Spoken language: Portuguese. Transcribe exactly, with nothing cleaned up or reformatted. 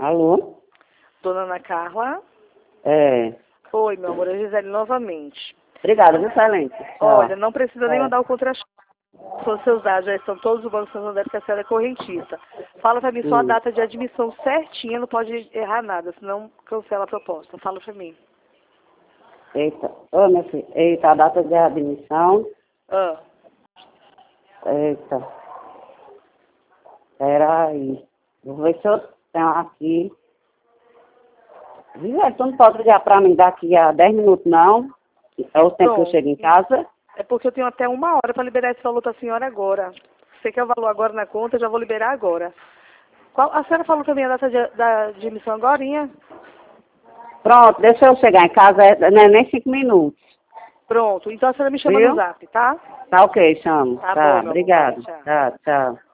Alô? Dona Ana Carla? É. Oi, meu amor, é Gisele novamente. Obrigada, viu, Excelente? Olha, não precisa nem É. mandar o contra-cheque. Os seus dados já estão todos no Banco Santander, que a senhora é correntista. Fala pra mim só a Hum. data de admissão certinha, não pode errar nada, senão cancela a proposta. Fala pra mim. Eita. Ô, meu filho. Eita, a data de admissão. Ah, Eita. Peraí. Vou ver se eu tenho aqui. Gisele, tu não pode ligar pra mim daqui a dez minutos, não? É o tempo que eu pronto. chego em casa? É porque eu tenho até uma hora para liberar esse valor pra senhora agora. Você quer o valor agora na conta, eu já vou liberar agora. Qual, a senhora falou também a data de, da admissão agorinha? Pronto, deixa eu chegar em casa, é, não é nem cinco minutos. Pronto, então a senhora me chama no Viu? zap, tá? Tá ok, chamo. Tá bom, Tá, meu amor. Vai, obrigado. tchau. Tá, tchau.